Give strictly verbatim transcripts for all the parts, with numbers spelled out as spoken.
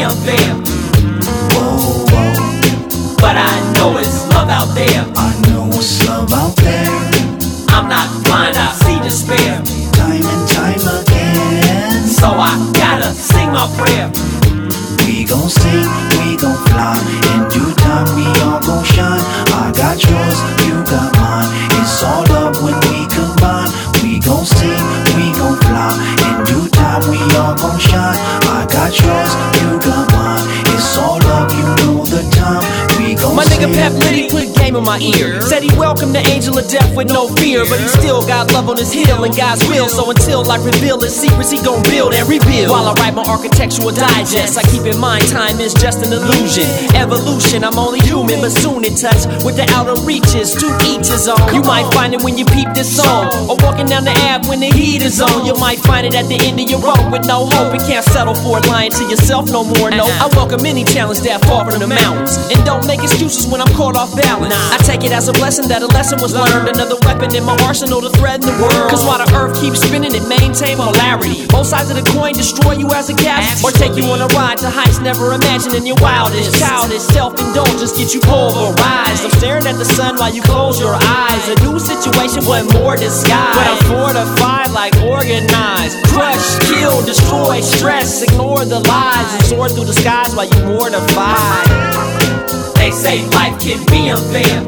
unfair. Whoa, whoa, but I know it's love out there. I know it's love out there. I'm not blind, I see despair. Time and time again, so I gotta sing my prayer. We gon' sing, we gon' fly. In due time we all gon' shine. I got yours, you got mine. It's all love when we combine. We gon' sing, we gon' fly. In due time we all gon' shine. I got yours, you got mine. It's all love, you know the time. We gon' My nigga sing. Pep Litty put game in my ear. Said he welcomed the angel of death with no fear, but he still got love on his heel and God's will. So until I reveal his secrets, he gon' build and rebuild. While I write my architectural digest, I keep in mind time is just an illusion. Evolution, I'm only human, but soon it touch with the outer reaches. To each his own. You might find it when you peep this song, or walking down the Ave when the heat is on. You might find it at the end of your road with no hope. You can't settle for it, lying to yourself no more. No, I welcome any challenge that fall from the mountains, and don't make excuses when I'm caught off balance. I take it as a blessing that a lesson was learned. Another weapon in my arsenal to threaten the world. Cause while the earth keeps spinning, it maintain polarity. Both sides of the coin destroy you as a guest, or take you on a ride to heights never imagined in your wildest. Childish self-indulgence get you pulverized. I'm staring at the sun while you close your eyes. A new situation, but more disguised. But I'm fortified like organized. Crush, kill, destroy, stress. Ignore the lies and soar through the skies while you mortify. They say life can be unfair.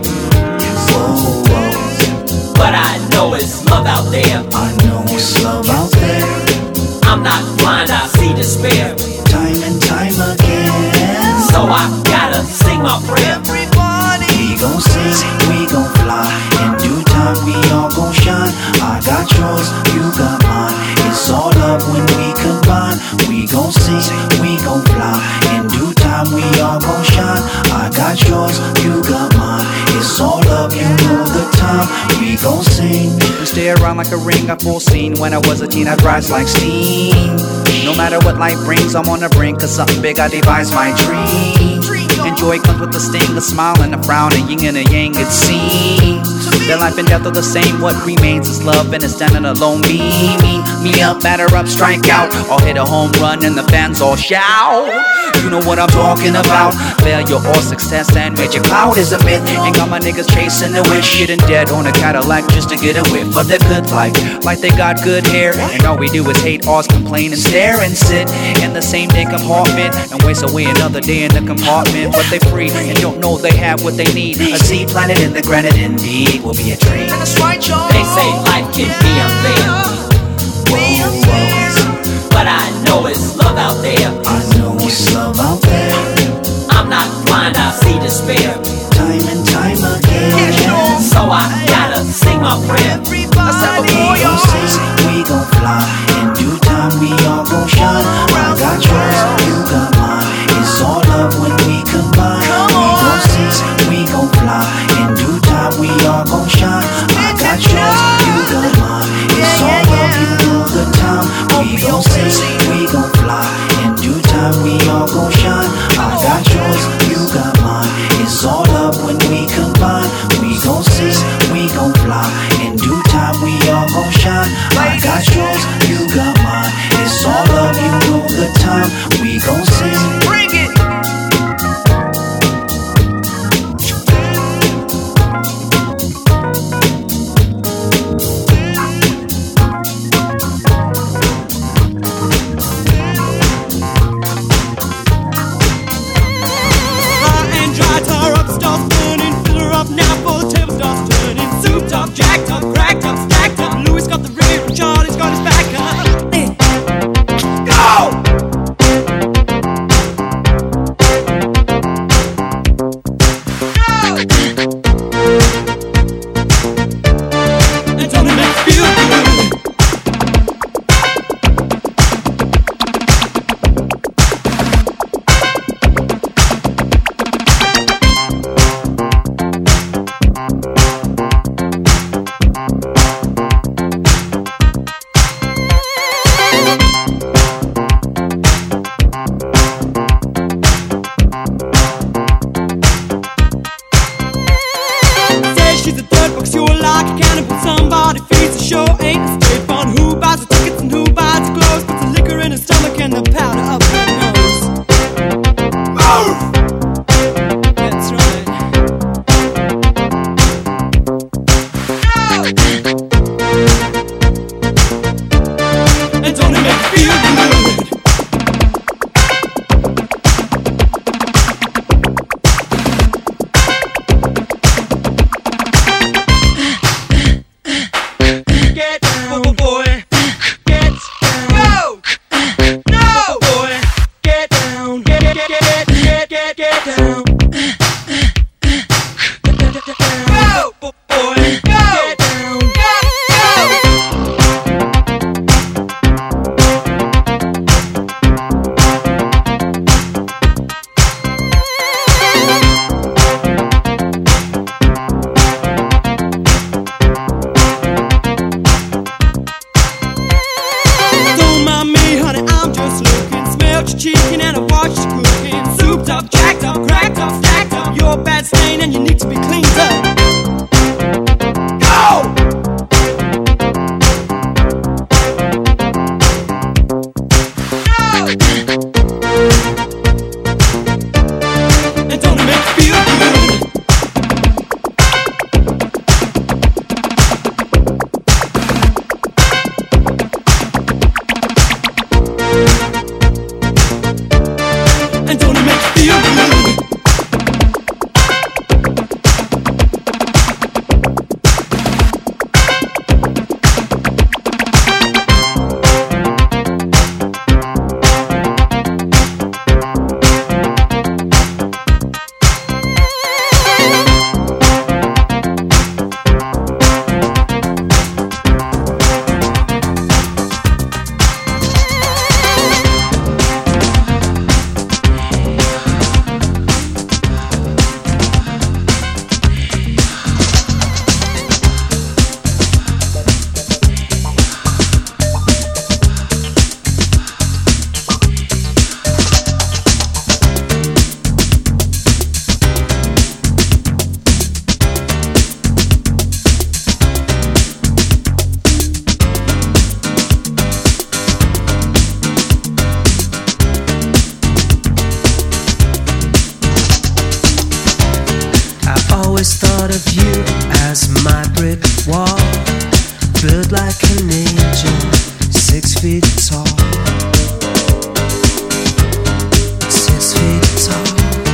Whoa, whoa, but I know it's love out there. I know it's love out there. I'm not blind, I see despair. Time and time again, so I gotta sing my prayer. Everybody, we gon' sing, we gon' fly. In due time we all gon' shine. I got yours, you got mine. It's all love when we combine. We gon' sing, we gon' fly. In due time we all gon' shine. I got yours, you got mine. It's all love, you know the time. We gon' sing. We stay around like a ring, a full scene. When I was a teen, I'd rise like steam. No matter what life brings, I'm on the brink. Cause something big, I devise my dream. And joy comes with a sting, a smile and a frown, a yin and a yang, it seems. That life and death are the same, what remains is love, and it's standing alone. Me, me, me up, batter up, strike out, or hit a home run and the fans all shout. You know what I'm talking about. Failure or success and major cloud is a myth. And got my niggas chasing the wind, shitting dead on a Cadillac just to get a whiff of their good life. Like they got good hair, and all we do is hate ours, complain and stare and sit in the same day compartment and waste away another day in the compartment. But they free and don't know they have what they need. A sea planet in the granite indeed will be a dream. They say life can be unfair. Whoa, whoa, but I know it's love out there. I know it's love out there. I'm not blind, I see despair. Time and time again, so I gotta sing my prayer. Everybody, we gon' sing, we gon' fly. In due time we all gon' shine. I got yours, you got mine. It's all love when we combine. We gon' sing, we gon' fly. In due time we all gon' shine. I got yours, you got mine. It's all love, you know the time. We gon' sing, we gon' fly. In due time we all gon' shine. I got yours, you got mine. It's all love when we combine. We gon' sing, we gon' fly. In due time we all gon' shine. I got yours, you got mine. It's all love, you know the time. We gon' sing. Bring it. Jacked up, cracked up, stacked up. Louis got the rear and Charlie's got his back up. Go! It's only makes me feel good. Somebody feeds the show, ain't a straight fun. Who buys the tickets and who buys the clothes? Puts the liquor in his stomach and the powder up her nose. get down, boy. Get down. No, no, boy. Get down, get get get get get get get down. Go, boy. Go. Get down. Don't mind me, honey, I'm just looking. Smelled your chicken and I watched you cooking. Souped up, jacked up, cracked up, stacked up. You're a bad stain and you need to be cleaned up. Go! And don't it make you feel good? And don't it make you feel good? Always thought of you as my brick wall, built like an angel, six feet tall, six feet tall.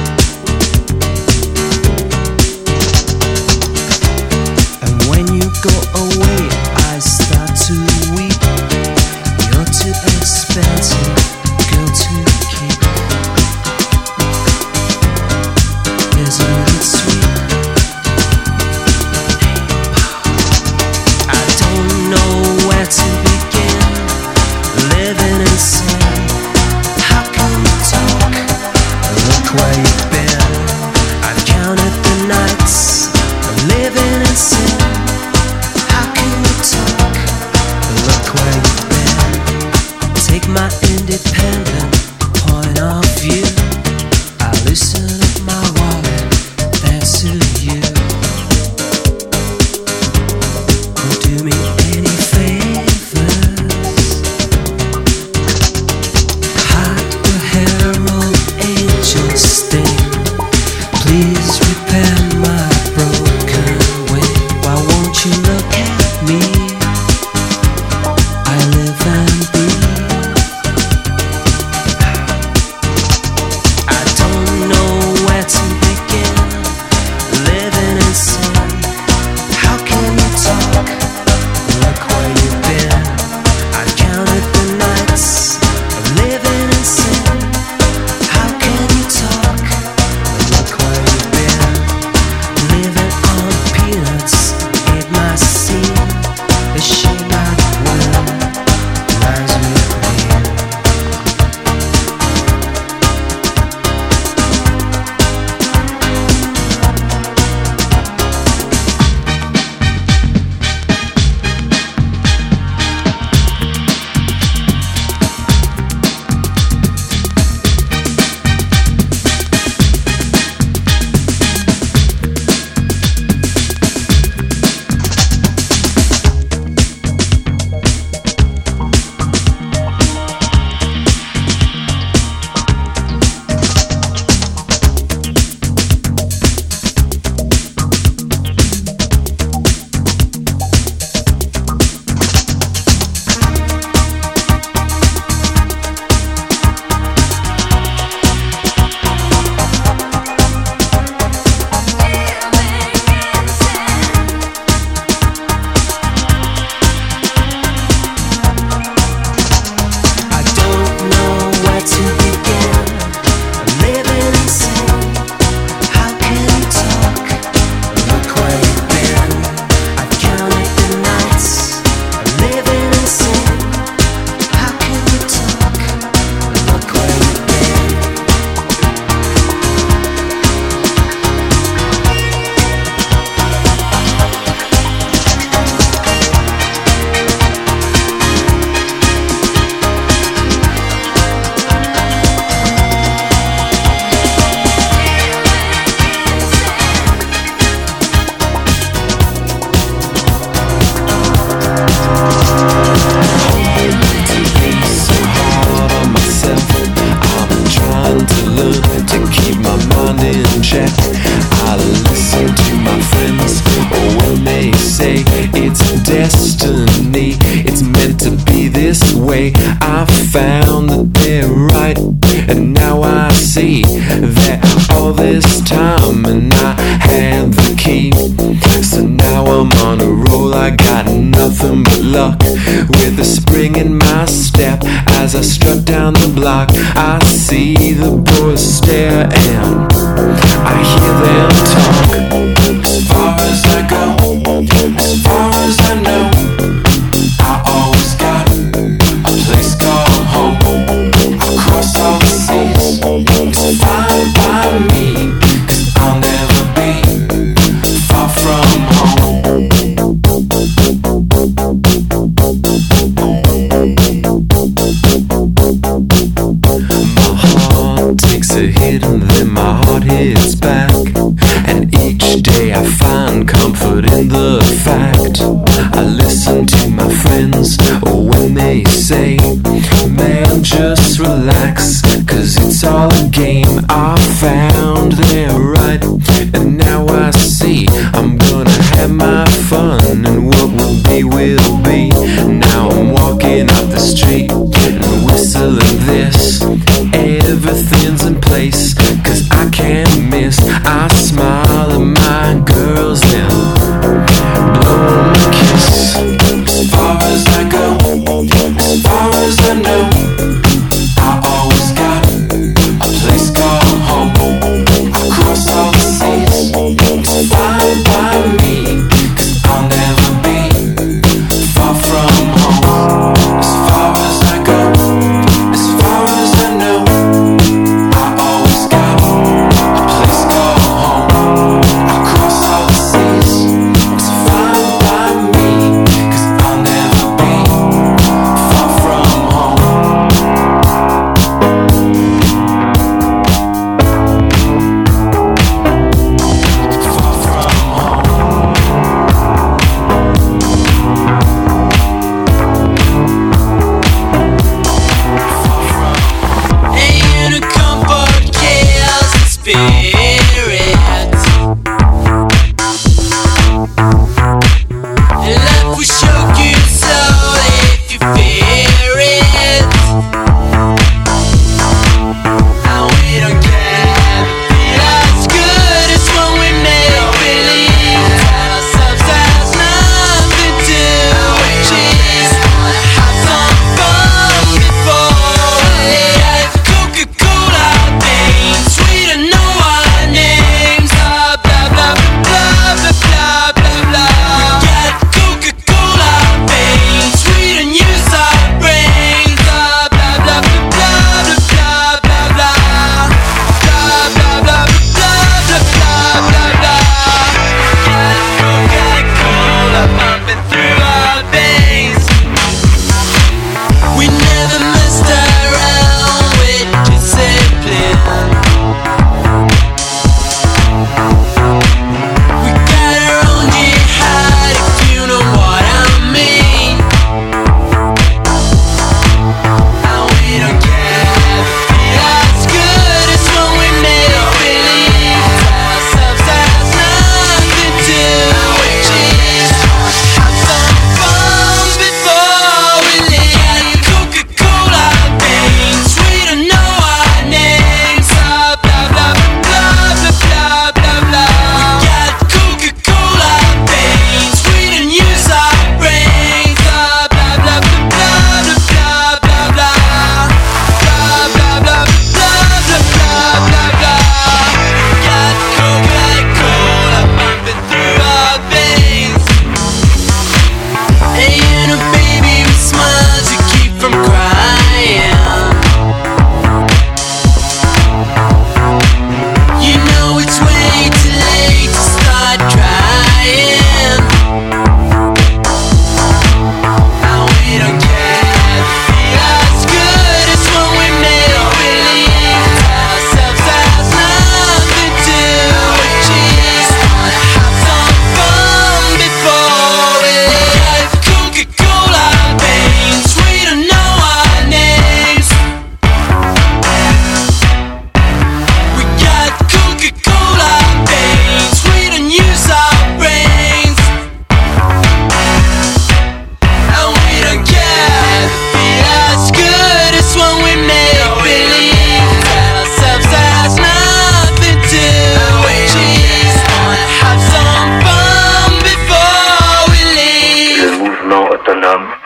And when you go away, I start to weep. You're too expensive, girl, to keep. Isn't it sweet? To begin living in way. I found that they're right, and now I see that all this time, and I had the key. So now I'm on a roll, I got nothing but luck, with a spring in my step as I strut down the block. I see the boys stare and I hear them talk. As far as I go, as far as I know, I always got a place called home. Across all the seas, it's fine by me, 'cause I'll never be far from home. My heart takes a hit and then my heart hits back, and each day I find comfort in the fact I listen to my friends when they say, man, just relax, 'cause it's all a game. I found they're right, and now I see I'm gonna have my fun, and what will be will be. Now I'm walking up the street and whistling this. Everything's in place, 'cause I can't miss. I smile at my girls and blow 'em a kiss. As far as I go, as far as I know, I always got a place called home. Across all the seas,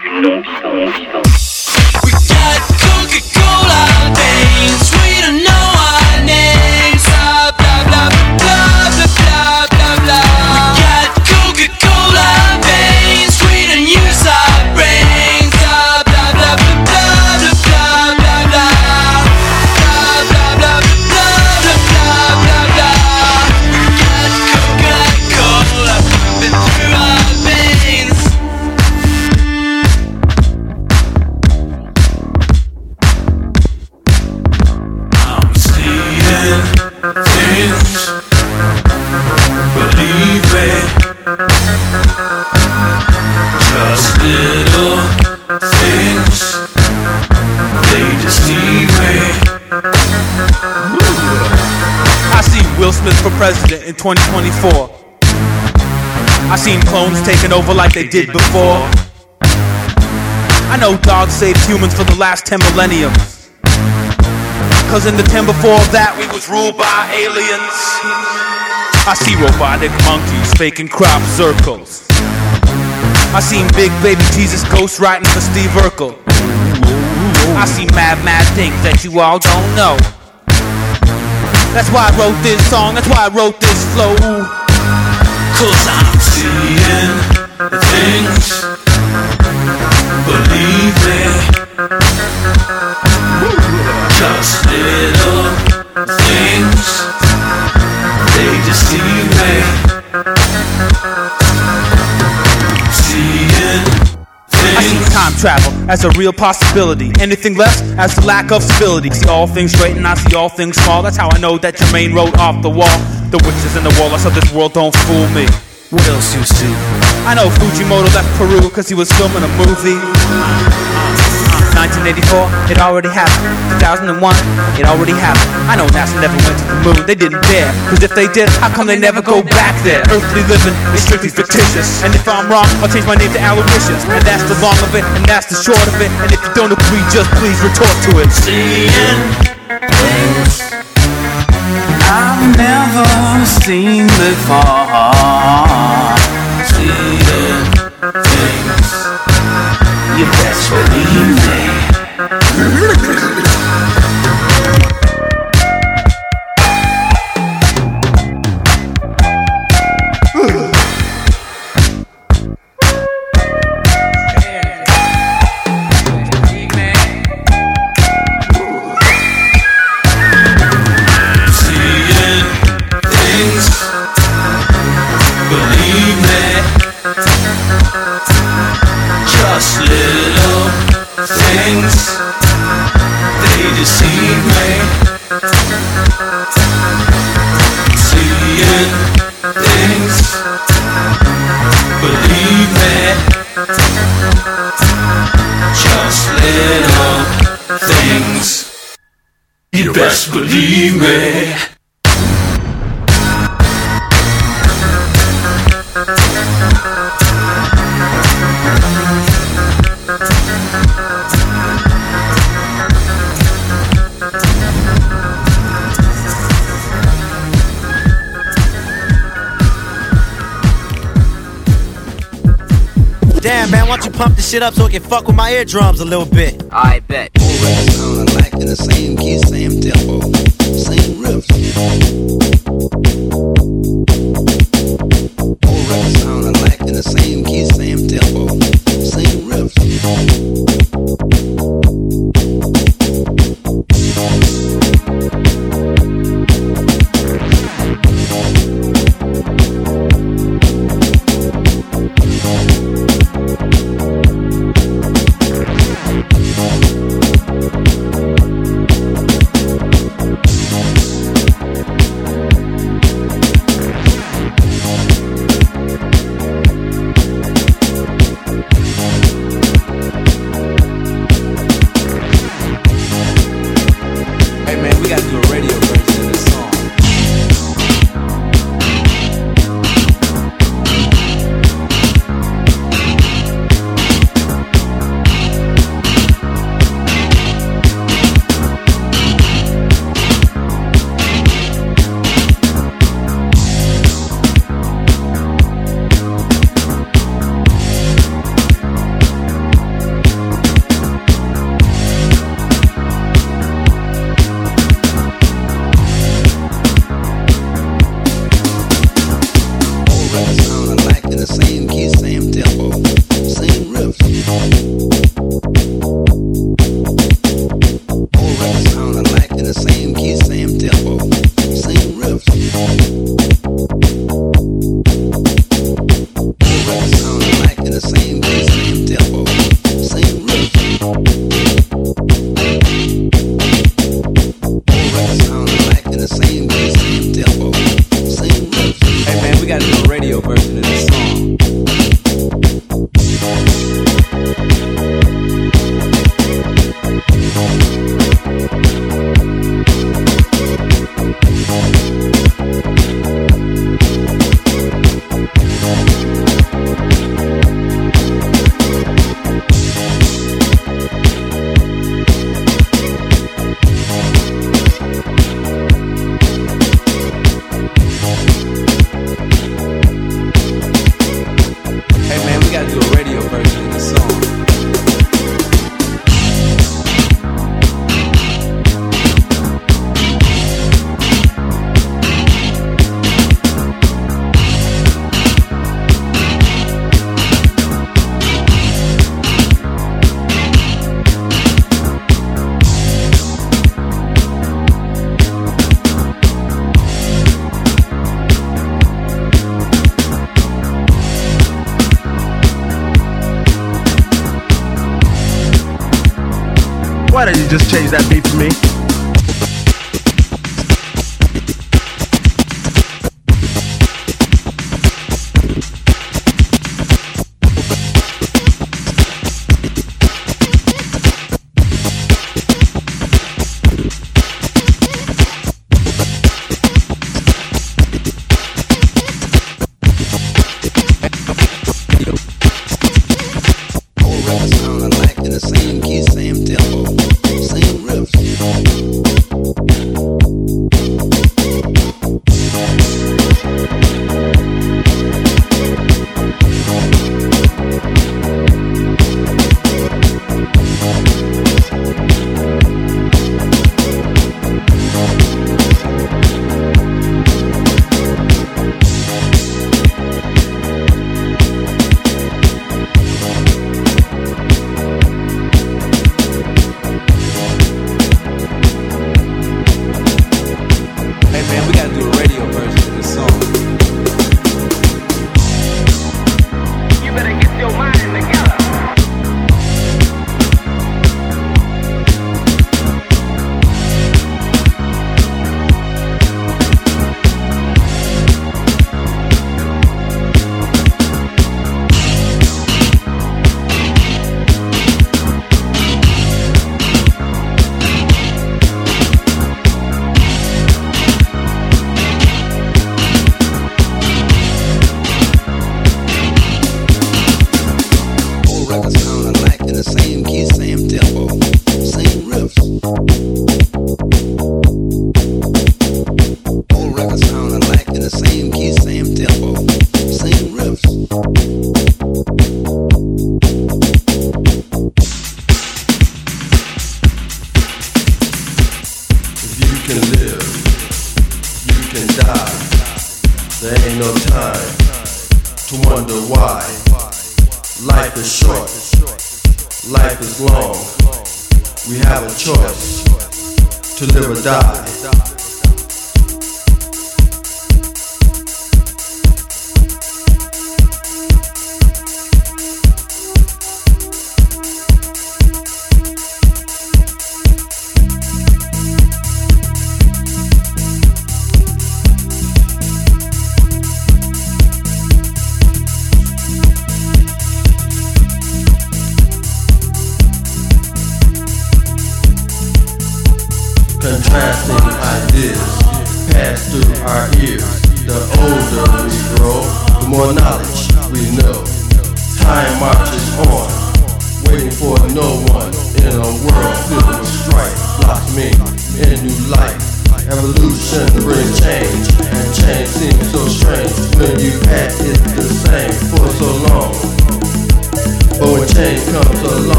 une longue vivante. We got Coca-Cola veins, we don't know our names. Blah blah blah blah blah blah blah blah. We got Coca-Cola veins, we don't use our brains. Blah blah blah blah blah blah blah blah blah. Blah blah blah blah blah blah blah. We got Coca-Cola pumping through our veins. I'm seeing things, believe it. Just little things, they deceive me. I see Will Smith for president in twenty twenty-four. I seen clones taking over like they did before. I know dogs saved humans for the last ten millenniums. Cause in the ten before that we was ruled by aliens. I see robotic monkeys faking crop circles. I seen Big Baby Jesus ghostwriting for Steve Urkel. I see mad mad things that you all don't know. That's why I wrote this song, that's why I wrote this flow. Cause I'm seeing things, believe it. Just little things, they deceive me. Seeing I see time travel as a real possibility. Anything less as the lack of stability. See all things straight and I see all things small. That's how I know that Jermaine wrote off the wall. The witches in the warlocks of this world don't fool me. What else you see? I know Fujimoto left Peru cause he was filming a movie. nineteen eighty-four, it already happened. two thousand one, it already happened. I know NASA never went to the moon, they didn't dare. Cause if they did, how come they never go back there? Earthly living is strictly fictitious. And if I'm wrong, I'll change my name to Aloysius. And that's the long of it, and that's the short of it. And if you don't agree, just please retort to it. Seeing things I've never seen before. Seeing things you best believe me. Just little things, they deceive me. Seeing things, believe me. Just little things, you best believe me. Damn, man, why don't you pump this shit up so it can fuck with my eardrums a little bit? I bet. Sounding like in the same key, same tempo, same riff. All records sounding like in the same key, same tempo, same riff. Why don't you just change that beat for me?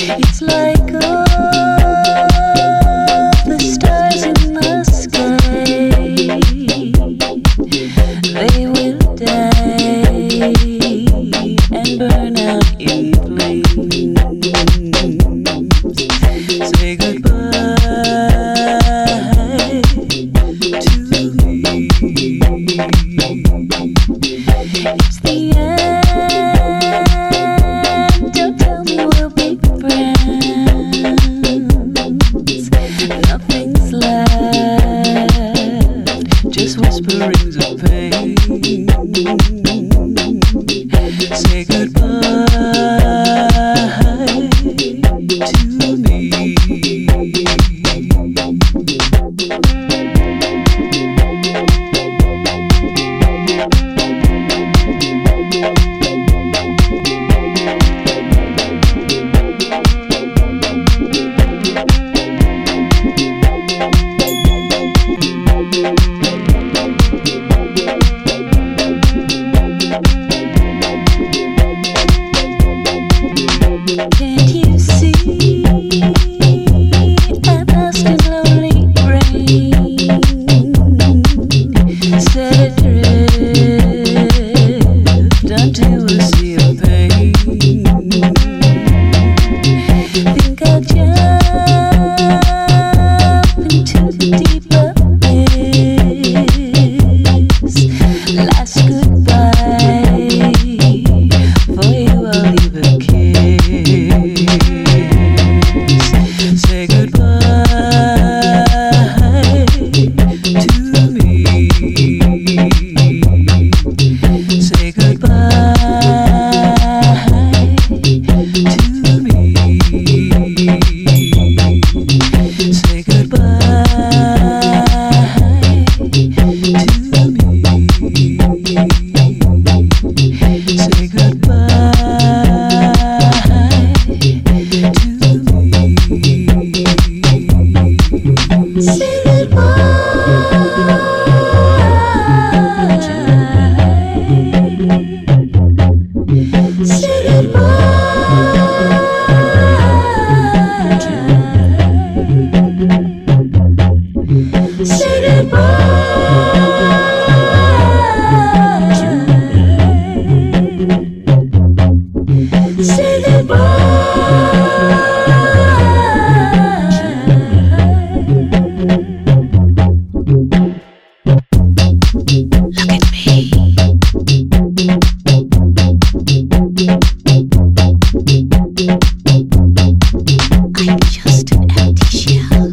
It's like all the stars in the sky, they will die and burn out in flames. Say goodbye to me. It's the end. Don't tell me we'll be friends. Nothing's left, just whisperings of pain. Say goodbye to me. Can't you see I'm lost in lonely rain, set adrift unto a sea of pain? Think I'll jump into the deep abyss. Last goodbye, for you I'll leave a kiss. Say goodbye to me. Say goodbye to me. Say goodbye to me. Say goodbye. Say goodbye. Say goodbye. Say goodbye. Say goodbye. Look at me. I'm just an empty shell.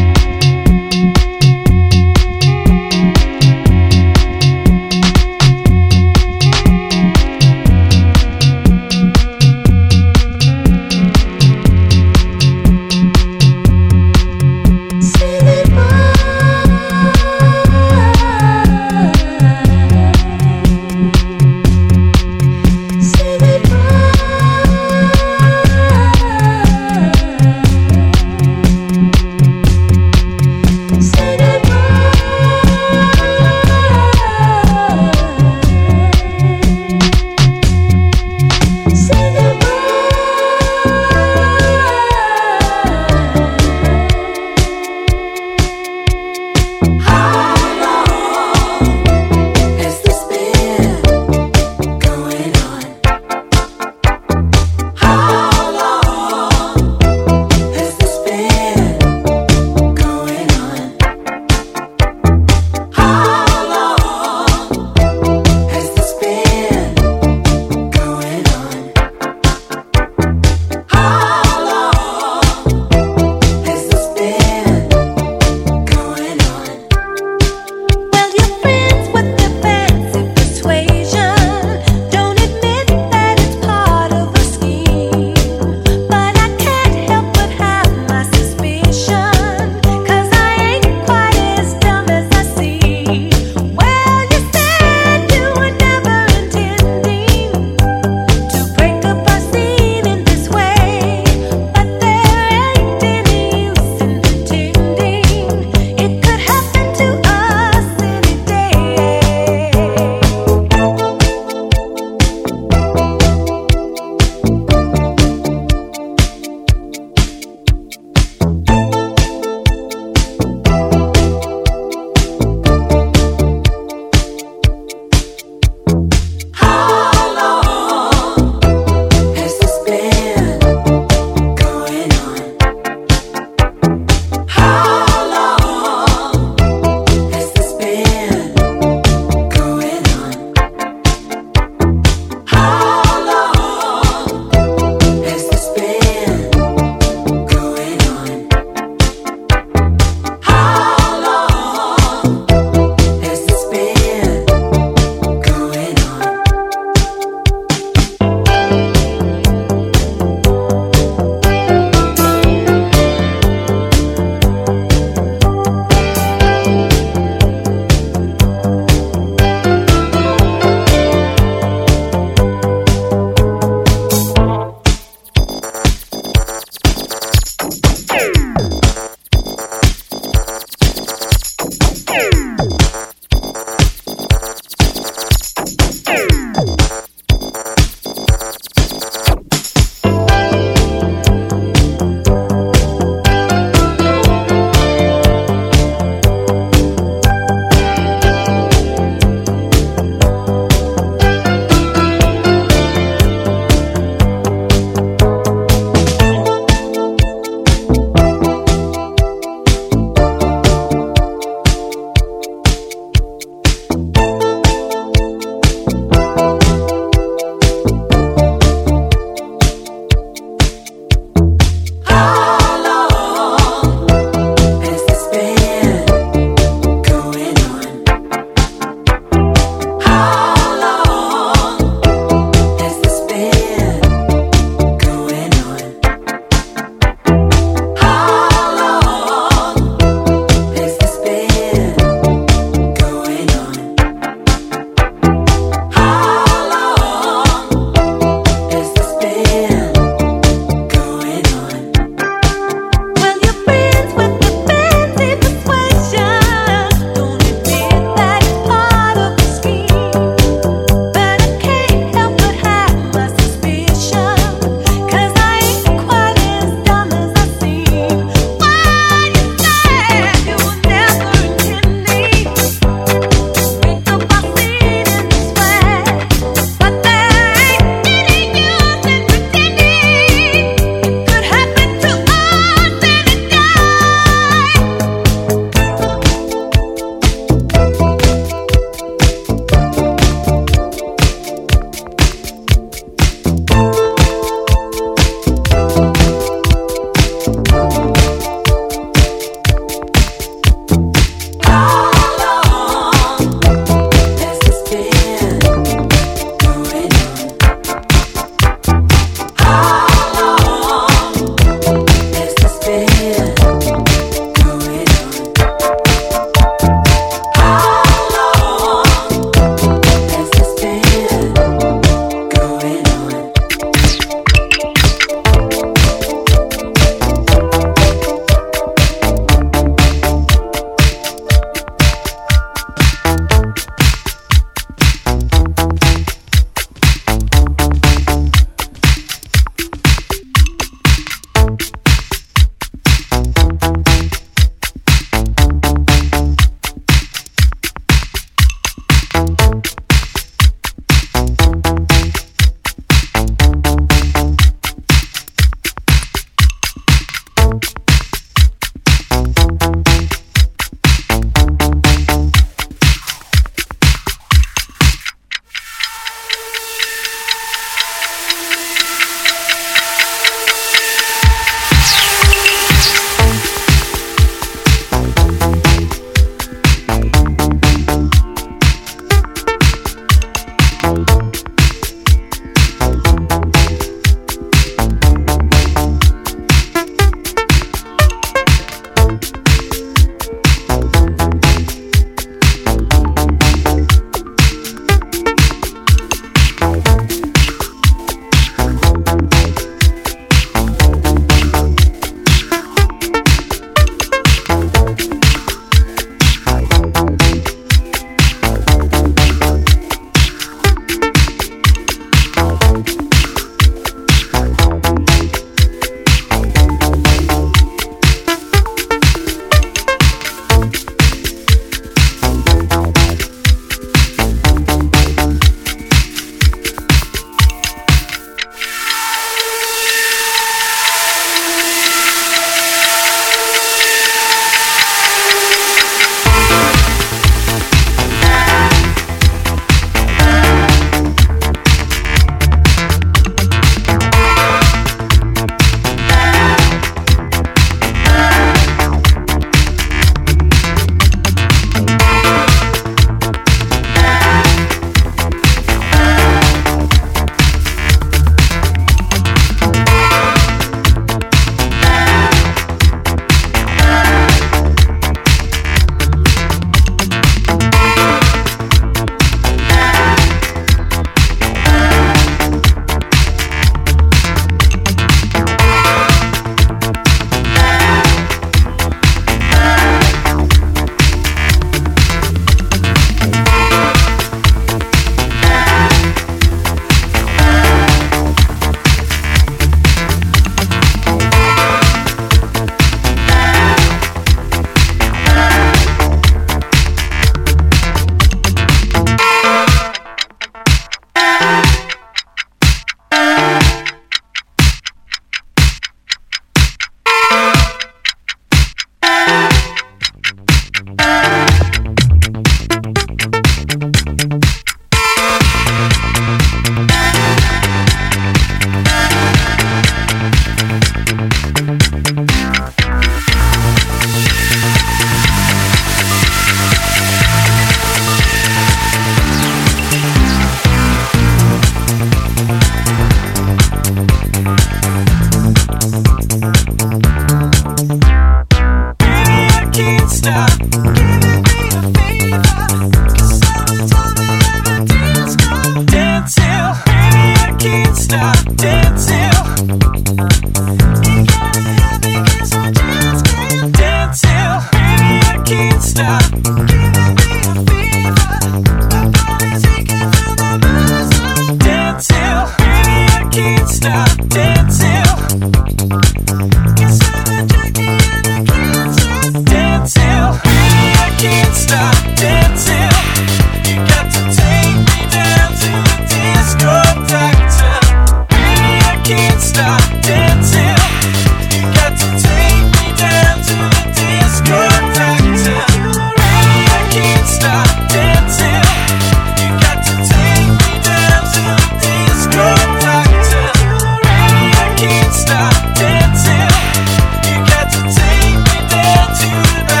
can't stop dancing. You got to take me down to the disco doctor. Baby, I can't stop dancing. You got to take me down to the disco doctor. Baby, I can't stop dancing. You got to take me down to the disco doctor. Baby, I can't stop dancing. You got to take me down to the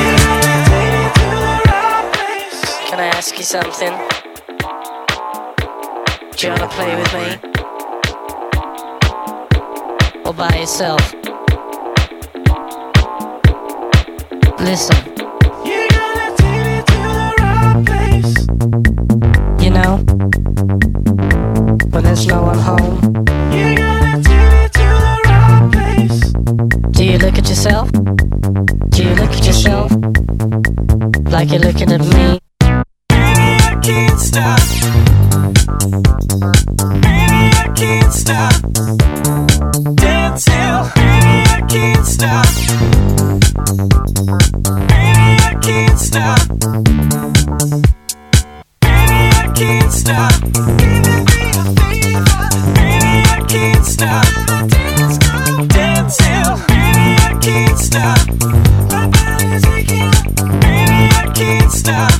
Can I ask you something? Do you wanna play with me? Or by yourself? Listen. You gotta take me to the right place. You know, when there's no one home, You gotta take me to the right place. do you look at yourself? Do you look at yourself like you're looking at me? Baby, I can't stop. Baby, I can't stop dancing. Baby, I can't stop. Baby, I can't stop. Baby, I can't stop. Baby, I can't stop dancing. Baby, I can't stop. My body's aching. Baby, I can't stop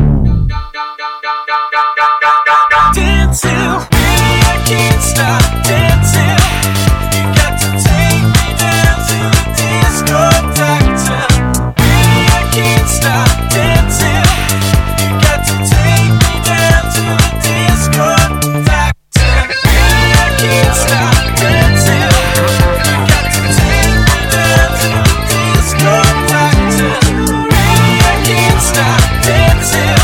dancing. Baby, I can't stop dancing. You got to take me down to the disco doctor. Baby, I can't stop dancing. You got to take me down to the disco doctor. Baby, I can't stop dancing. You got to take me down to the disco doctor. Baby, I can't stop dancing.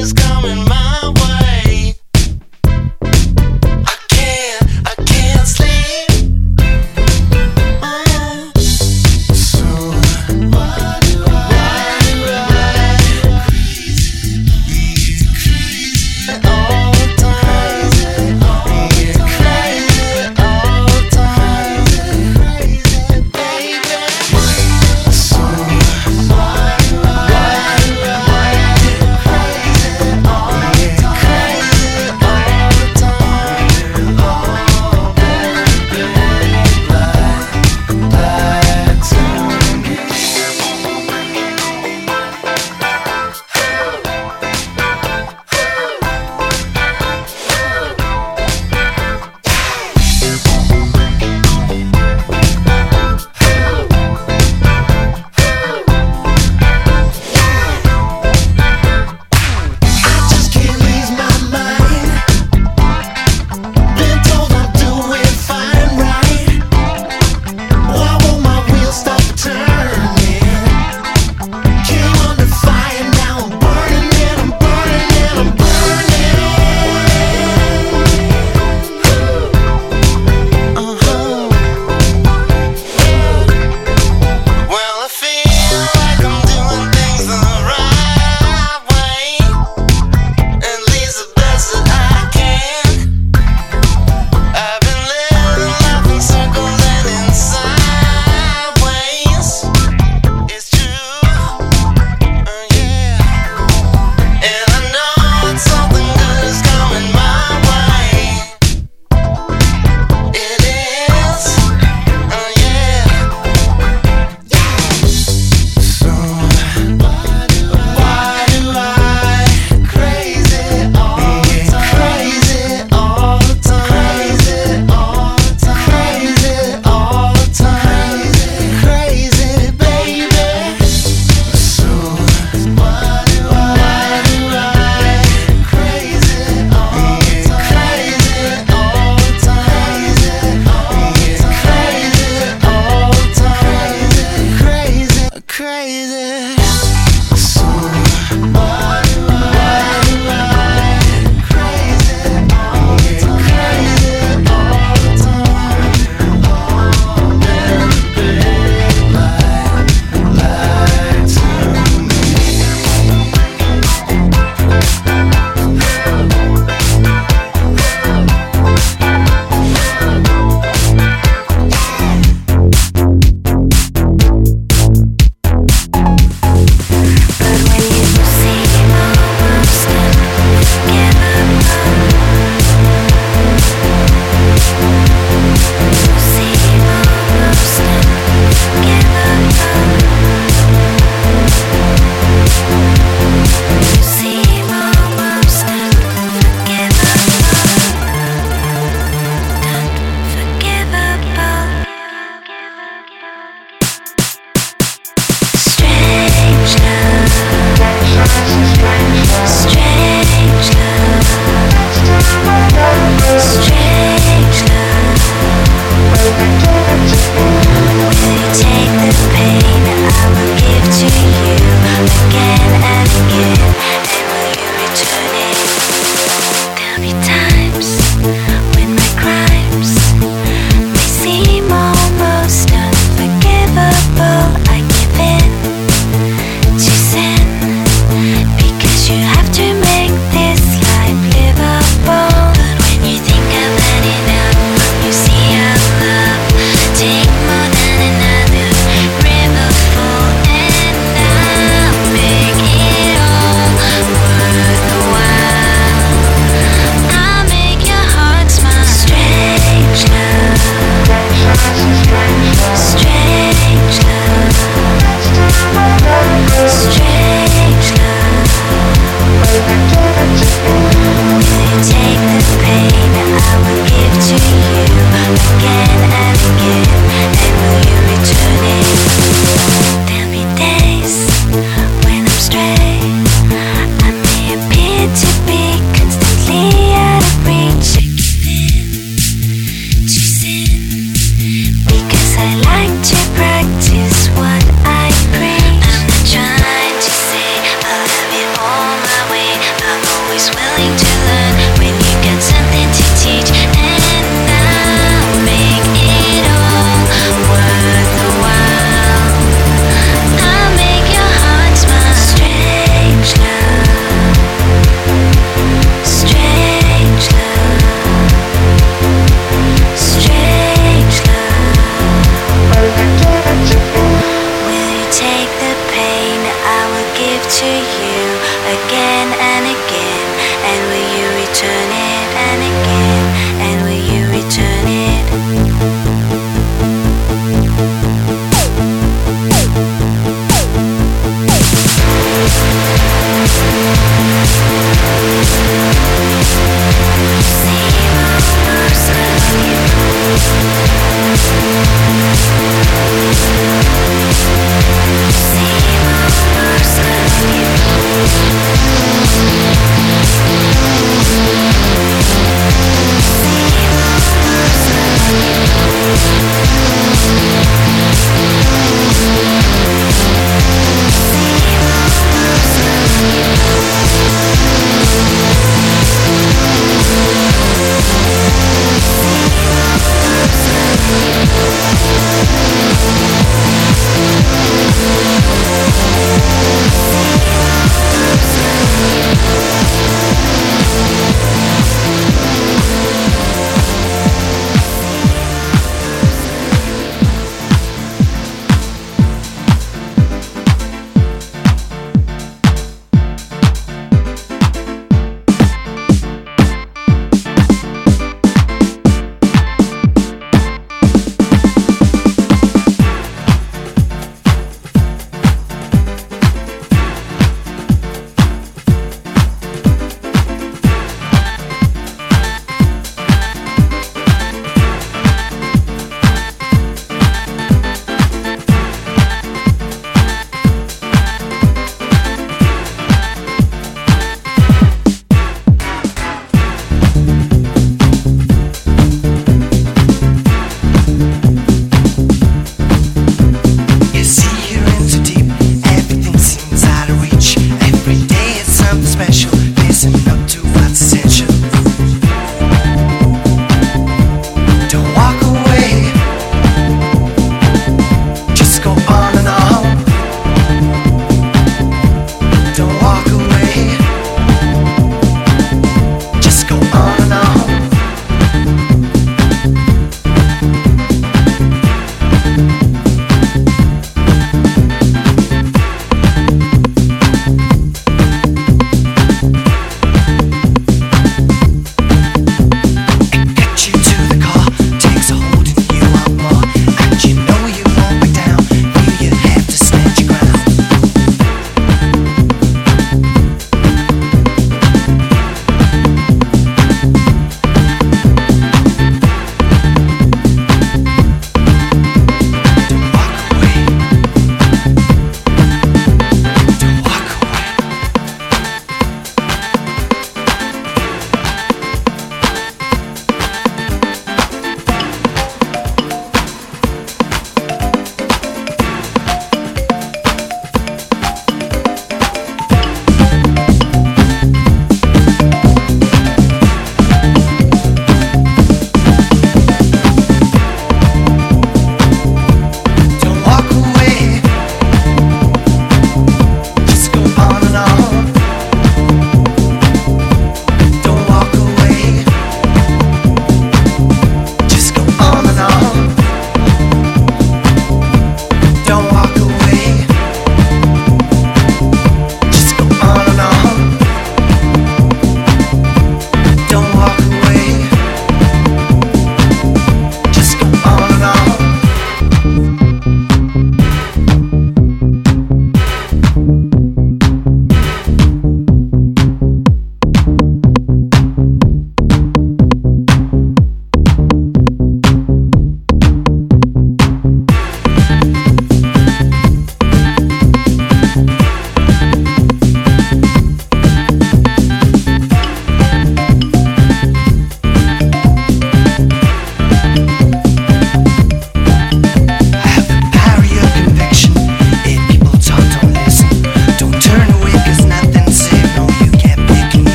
winter's coming, my